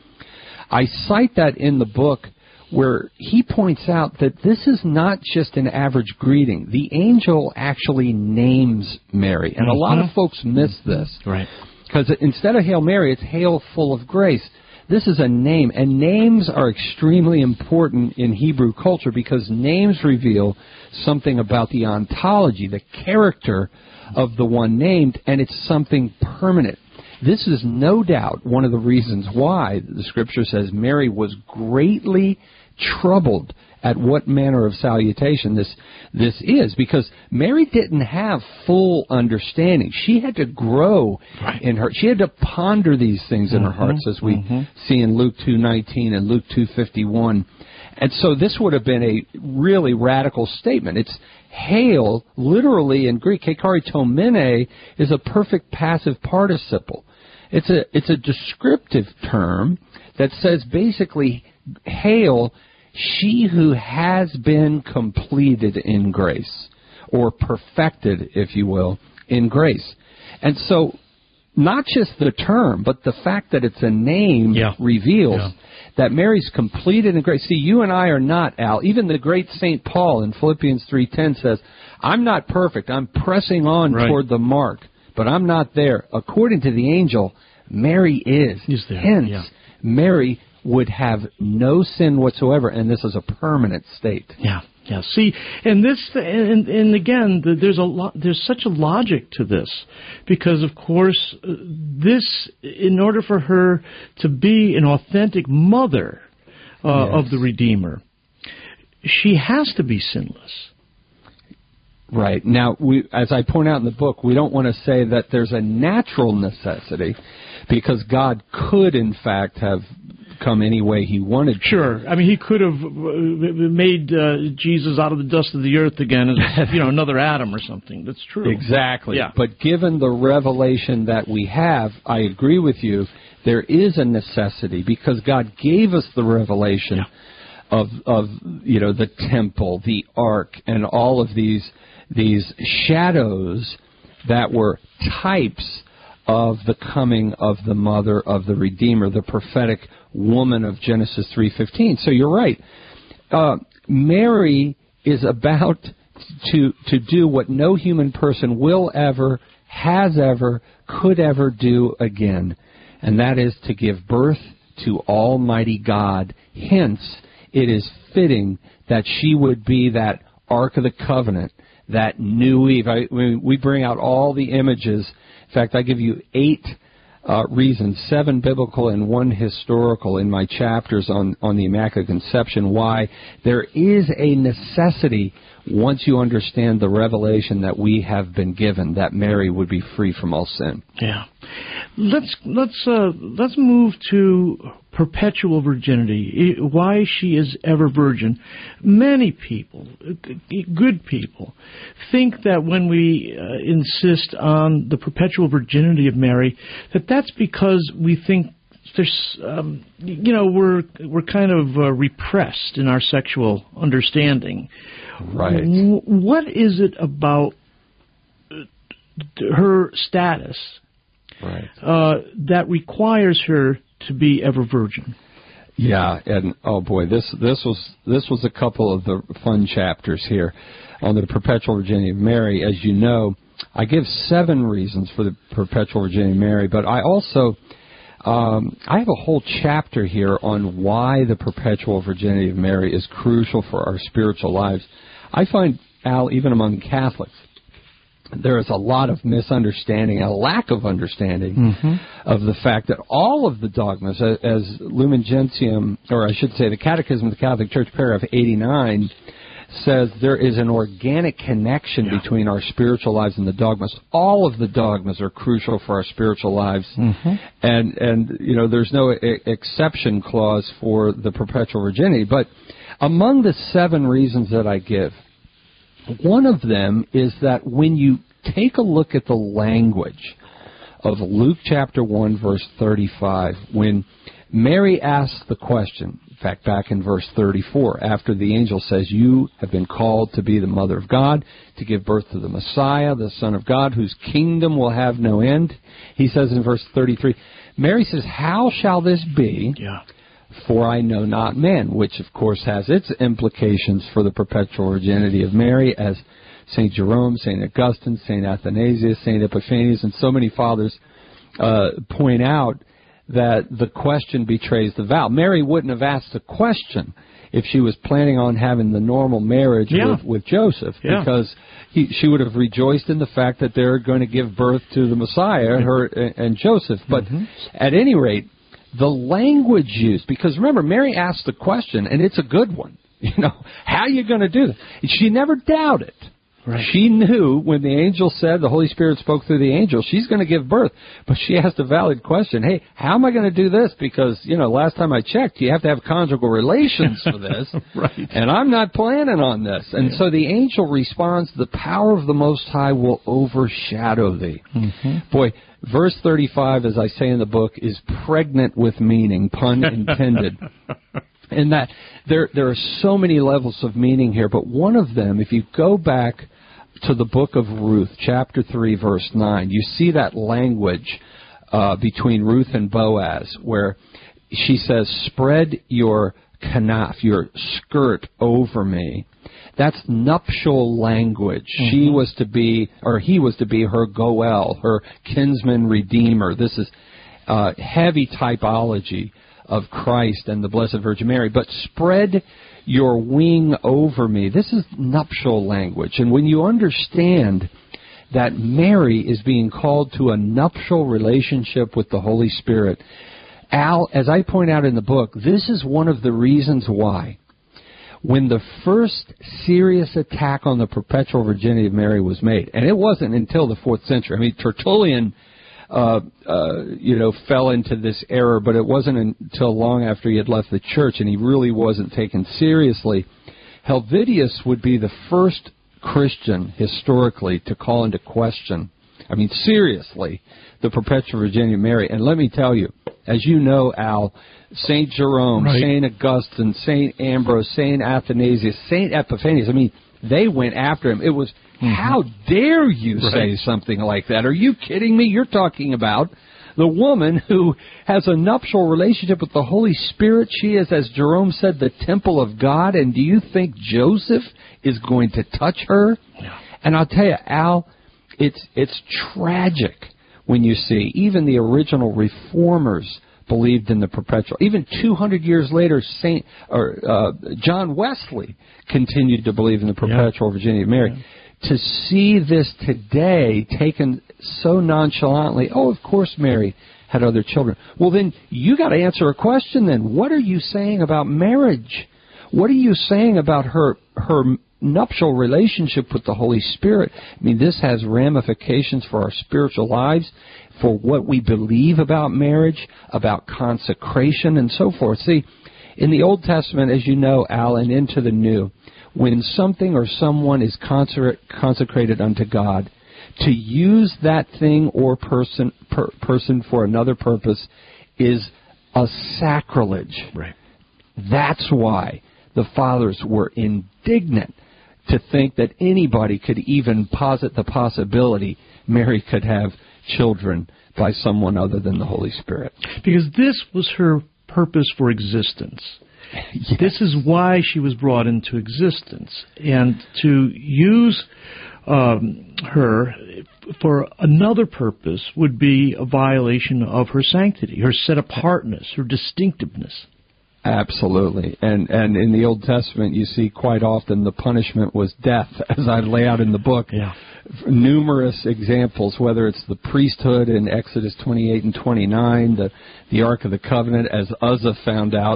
I cite that in the book, where he points out that this is not just an average greeting. The angel actually names Mary, and a lot of folks miss this. Right. Because instead of Hail Mary, it's Hail, full of grace. This is a name, and names are extremely important in Hebrew culture because names reveal something about the ontology, the character of the one named, and it's something permanent. This is no doubt one of the reasons why the Scripture says Mary was greatly troubled at what manner of salutation this is, because Mary didn't have full understanding. She had to grow in her. She had to ponder these things in her heart, as we see in Luke 2:19 and Luke 2:51. And so this would have been a really radical statement. It's hail, literally in Greek, kekaritomene, is a perfect passive participle. It's a descriptive term that says basically, hail, she who has been completed in grace, or perfected, if you will, in grace. And so, not just the term, but the fact that it's a name reveals that Mary's completed in grace. See, you and I are not, Al. Even the great St. Paul in Philippians 3:10 says, "I'm not perfect. I'm pressing on toward the mark, but I'm not there." According to the angel, Mary is. He's there. Hence, Mary would have no sin whatsoever, and this is a permanent state. Yeah. See, and this, and again, there's such a logic to this, because of course, this, in order for her to be an authentic mother of the Redeemer, she has to be sinless. Right. Now, as I point out in the book, we don't want to say that there's a natural necessity, because God could, in fact, have come any way he wanted to. Sure. I mean, he could have made Jesus out of the dust of the earth again as, another Adam or something. That's true. Exactly. Yeah. But given the revelation that we have, I agree with you, there is a necessity, because God gave us the revelation of the temple, the ark, and all of these shadows that were types of the coming of the mother of the Redeemer, the prophetic woman of Genesis 3:15. So you're right. Mary is about to do what no human person will ever has ever, could ever do again, and that is to give birth to Almighty God. Hence, it is fitting that she would be that Ark of the Covenant, that new Eve. We bring out all the images. In fact, I give you 8 reasons, 7 biblical and 1 historical in my chapters on the Immaculate Conception, why there is a necessity, once you understand the revelation that we have been given, that Mary would be free from all sin. Yeah. Let's move to perpetual virginity, why she is ever virgin. Many people, good people, think that when we insist on the perpetual virginity of Mary, that's because we think there's, we're kind of repressed in our sexual understanding. Right. What is it about her status that requires her to be ever virgin? Yeah, and oh boy, this was a couple of the fun chapters here on the perpetual virginity of Mary. As you know, I give 7 reasons for the perpetual virginity of Mary, but I also I have a whole chapter here on why the perpetual virginity of Mary is crucial for our spiritual lives. I find, Al, even among Catholics, there is a lot of misunderstanding, a lack of understanding of the fact that all of the dogmas, as Lumen Gentium, or I should say the Catechism of the Catholic Church, paragraph 89, says there is an organic connection between our spiritual lives and the dogmas. All of the dogmas are crucial for our spiritual lives, and there's no exception clause for the perpetual virginity. But among the 7 reasons that I give, one of them is that when you take a look at the language of Luke chapter 1, verse 35, when Mary asks the question, in fact, back in verse 34, after the angel says, "You have been called to be the mother of God, to give birth to the Messiah, the Son of God, whose kingdom will have no end," he says in verse 33, Mary says, "How shall this be? For I know not man," which, of course, has its implications for the perpetual virginity of Mary, as St. Jerome, St. Augustine, St. Athanasius, St. Epiphanius, and so many fathers point out that the question betrays the vow. Mary wouldn't have asked the question if she was planning on having the normal marriage with Joseph, because she would have rejoiced in the fact that they're going to give birth to the Messiah, her and Joseph. But at any rate, the language used, because remember, Mary asked the question, and it's a good one. How are you going to do this? She never doubted. Right. She knew when the angel said, the Holy Spirit spoke through the angel, she's going to give birth. But she asked a valid question. Hey, how am I going to do this? Because, last time I checked, you have to have conjugal relations for this. Right. And I'm not planning on this. And so the angel responds, "The power of the Most High will overshadow thee." Boy, verse 35, as I say in the book, is pregnant with meaning, pun intended. And that there are so many levels of meaning here, but one of them, if you go back to the book of Ruth, chapter 3, verse 9, you see that language between Ruth and Boaz, where she says, "Spread your kanaf, your skirt, over me." That's nuptial language. She was to be, or he was to be, her Goel, her kinsman redeemer. This is heavy typology of Christ and the Blessed Virgin Mary. But "spread your wing over me," this is nuptial language. And when you understand that Mary is being called to a nuptial relationship with the Holy Spirit, Al, as I point out in the book, this is one of the reasons why, when the first serious attack on the perpetual virginity of Mary was made, and it wasn't until the 4th century. I mean, Tertullian fell into this error, but it wasn't until long after he had left the church, and he really wasn't taken seriously. Helvidius would be the first Christian, historically, to call into question, seriously, the perpetual virginity of Mary. And let me tell you, as you know, Al, St. Jerome, St. Augustine, St. Ambrose, St. Athanasius, St. Epiphanius, they went after him. It was, how dare you say something like that? Are you kidding me? You're talking about the woman who has a nuptial relationship with the Holy Spirit. She is, as Jerome said, the temple of God. And do you think Joseph is going to touch her? Yeah. And I'll tell you, Al, It's tragic when you see even the original reformers believed in the perpetual. Even 200 years later, John Wesley continued to believe in the perpetual virginity of Mary. Yeah. To see this today taken so nonchalantly, of course Mary had other children. Well, then you got to answer a question then. What are you saying about marriage? What are you saying about her nuptial relationship with the Holy Spirit? I mean, this has ramifications for our spiritual lives, for what we believe about marriage, about consecration, and so forth. See, in the Old Testament, as you know, Al, and into the New, when something or someone is consecrated unto God, to use that thing or person for another purpose is a sacrilege. Right. That's why the fathers were indignant to think that anybody could even posit the possibility Mary could have children by someone other than the Holy Spirit. Because this was her purpose for existence. Yes. This is why she was brought into existence. And to use her for another purpose would be a violation of her sanctity, her set-apartness, her distinctiveness. Absolutely. And in the Old Testament, you see quite often the punishment was death, as I lay out in the book. Yeah. Numerous examples, whether it's the priesthood in Exodus 28 and 29, the Ark of the Covenant, as Uzzah found out,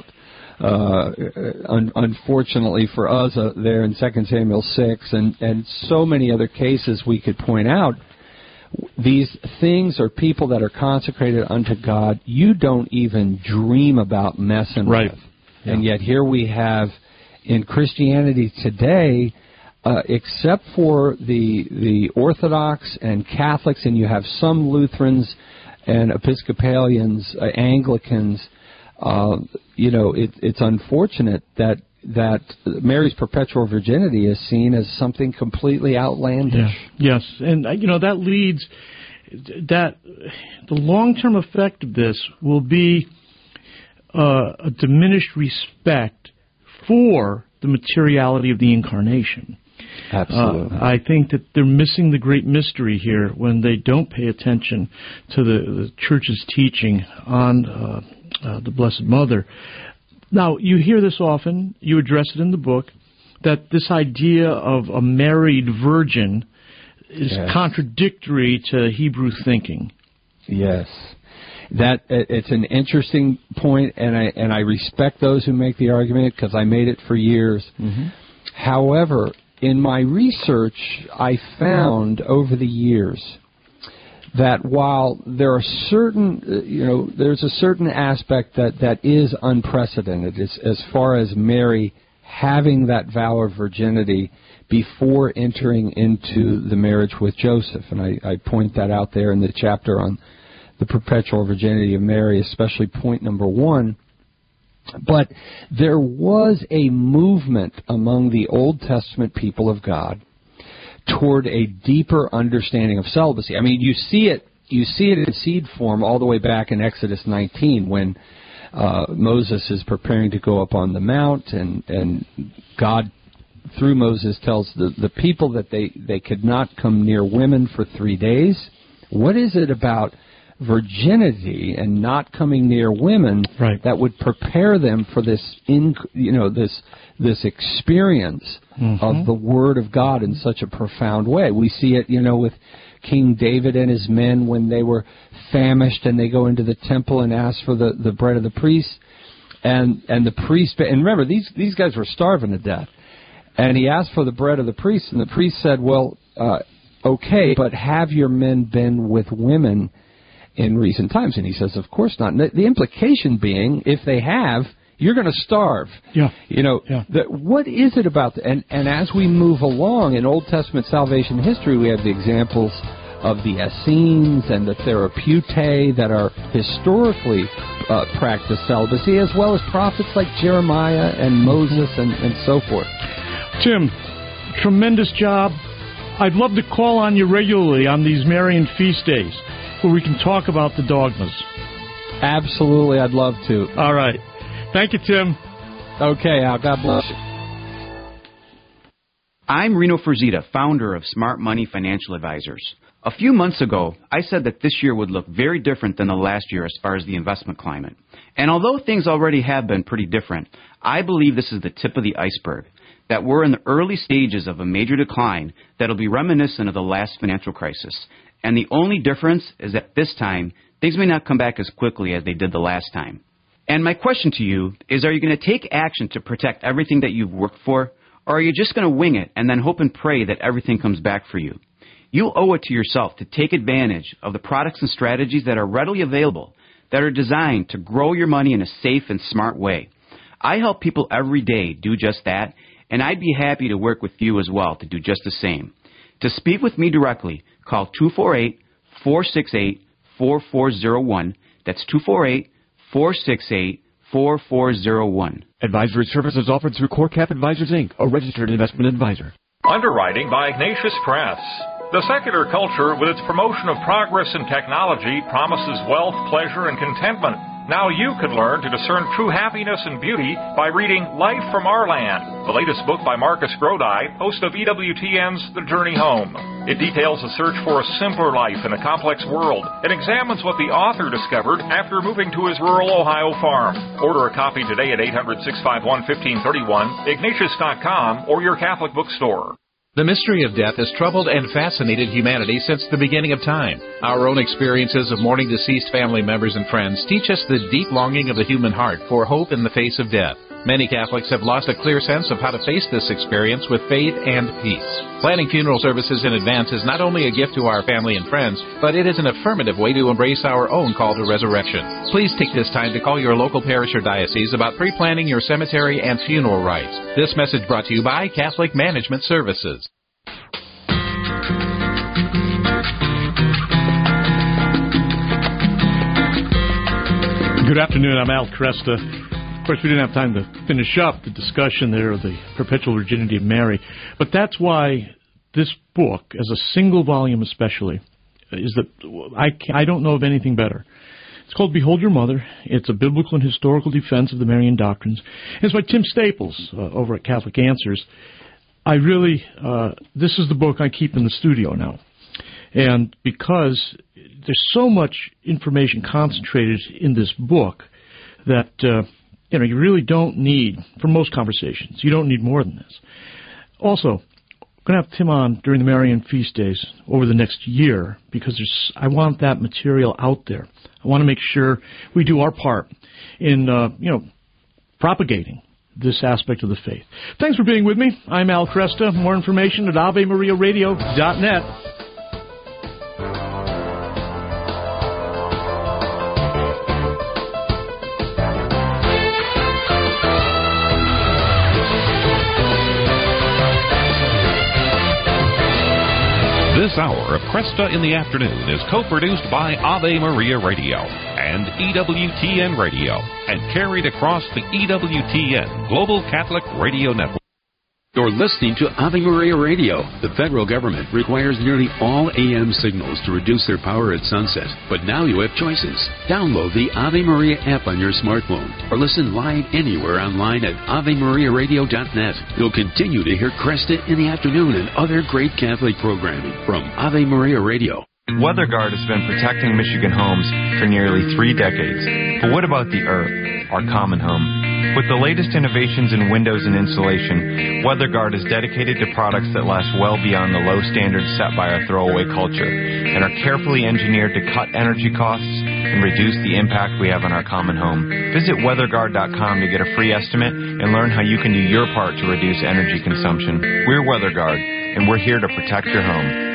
unfortunately for Uzzah there in 2 Samuel 6, and so many other cases we could point out. These things are people that are consecrated unto God you don't even dream about messing with. Yeah. And yet here we have in Christianity today, except for the Orthodox and Catholics, and you have some Lutherans and Episcopalians, Anglicans, it's unfortunate that Mary's perpetual virginity is seen as something completely outlandish. Yeah. Yes, and that leads that the long-term effect of this will be a diminished respect for the materiality of the Incarnation. Absolutely. I think that they're missing the great mystery here when they don't pay attention to the Church's teaching on the Blessed Mother. Now, you hear this often, you address it in the book, that this idea of a married virgin is contradictory to Hebrew thinking. Yes. That it's an interesting point, and I respect those who make the argument because I made it for years. Mm-hmm. However, in my research, I found over the years that while there are certain, there's a certain aspect that is unprecedented as far as Mary having that vow of virginity before entering into the marriage with Joseph. And I point that out there in the chapter on the perpetual virginity of Mary, especially point number 1. But there was a movement among the Old Testament people of God toward a deeper understanding of celibacy. I mean, you see it in seed form all the way back in Exodus 19 when Moses is preparing to go up on the mount, and God, through Moses, tells the people that they could not come near women for 3 days. What is it about virginity and not coming near women that would prepare them for this experience of the Word of God in such a profound way? We see it, with King David and his men when they were famished and they go into the temple and ask for the bread of the priest, and the priest, and remember these guys were starving to death, and he asked for the bread of the priest, and the priest said, well, okay, but have your men been with women in recent times? And he says, of course not. And the implication being, if they have, you're going to starve. Yeah. What is it about and as we move along in Old Testament salvation history, we have the examples of the Essenes and the Therapeutae that are historically practiced celibacy, as well as prophets like Jeremiah and Moses and so forth. Tim, tremendous job. I'd love to call on you regularly on these Marian feast days where we can talk about the dogmas. Absolutely, I'd love to. All right. Thank you, Tim. Okay, Al. God bless you. I'm Reno Ferzita, founder of Smart Money Financial Advisors. A few months ago, I said that this year would look very different than the last year as far as the investment climate. And although things already have been pretty different, I believe this is the tip of the iceberg, that we're in the early stages of a major decline that'll be reminiscent of the last financial crisis. And the only difference is that this time, things may not come back as quickly as they did the last time. And my question to you is, are you going to take action to protect everything that you've worked for? Or are you just going to wing it and then hope and pray that everything comes back for you? You owe it to yourself to take advantage of the products and strategies that are readily available, that are designed to grow your money in a safe and smart way. I help people every day do just that, and I'd be happy to work with you as well to do just the same. To speak with me directly, call 248-468-4401. That's 248-468-4401. Advisory services offered through CoreCap Advisors, Inc., a registered investment advisor. Underwriting by Ignatius Press. The secular culture, with its promotion of progress and technology, promises wealth, pleasure, and contentment. Now you can learn to discern true happiness and beauty by reading Life from Our Land, the latest book by Marcus Grodi, host of EWTN's The Journey Home. It details the search for a simpler life in a complex world and examines what the author discovered after moving to his rural Ohio farm. Order a copy today at 800-651-1531, Ignatius.com, or your Catholic bookstore. The mystery of death has troubled and fascinated humanity since the beginning of time. Our own experiences of mourning deceased family members and friends teach us the deep longing of the human heart for hope in the face of death. Many Catholics have lost a clear sense of how to face this experience with faith and peace. Planning funeral services in advance is not only a gift to our family and friends, but it is an affirmative way to embrace our own call to resurrection. Please take this time to call your local parish or diocese about pre-planning your cemetery and funeral rites. This message brought to you by Catholic Management Services. Good afternoon, I'm Al Cresta. Of course, we didn't have time to finish up the discussion there of the perpetual virginity of Mary, but that's why this book, as a single volume especially, is that I don't know of anything better. It's called Behold Your Mother. It's a biblical and historical defense of the Marian doctrines. And it's by Tim Staples over at Catholic Answers. This is the book I keep in the studio now. And because there's so much information concentrated in this book that, you really don't need, for most conversations, you don't need more than this. Also, I'm going to have Tim on during the Marian feast days over the next year because I want that material out there. I want to make sure we do our part in, propagating this aspect of the faith. Thanks for being with me. I'm Al Cresta. More information at AveMariaRadio.net. This hour of Cresta in the Afternoon is co-produced by Ave Maria Radio and EWTN Radio and carried across the EWTN Global Catholic Radio Network. You're listening to Ave Maria Radio. The federal government requires nearly all AM signals to reduce their power at sunset. But now you have choices. Download the Ave Maria app on your smartphone or listen live anywhere online at AveMariaRadio.net. You'll continue to hear Cresta in the Afternoon and other great Catholic programming from Ave Maria Radio. WeatherGuard has been protecting Michigan homes for nearly 3 decades. But what about the Earth, our common home? With the latest innovations in windows and insulation, WeatherGuard is dedicated to products that last well beyond the low standards set by our throwaway culture and are carefully engineered to cut energy costs and reduce the impact we have on our common home. Visit WeatherGuard.com to get a free estimate and learn how you can do your part to reduce energy consumption. We're WeatherGuard, and we're here to protect your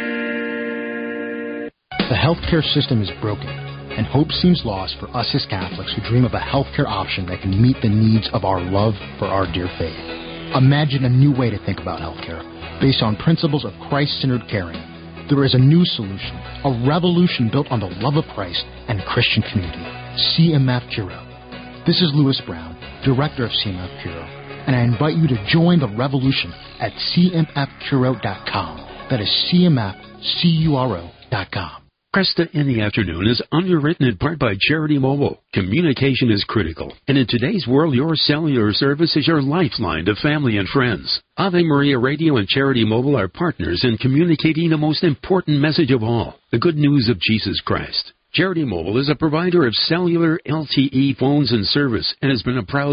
home. The healthcare system is broken, and hope seems lost for us as Catholics who dream of a healthcare option that can meet the needs of our love for our dear faith. Imagine a new way to think about healthcare, based on principles of Christ-centered caring. There is a new solution, a revolution built on the love of Christ and Christian community, CMF Curo. This is Louis Brown, Director of CMF Curo, and I invite you to join the revolution at cmfcuro.com. That is cmfcuro.com. Cresta in the Afternoon is underwritten in part by Charity Mobile. Communication is critical, and in today's world, your cellular service is your lifeline to family and friends. Ave Maria Radio and Charity Mobile are partners in communicating the most important message of all, the good news of Jesus Christ. Charity Mobile is a provider of cellular LTE phones and service and has been a proud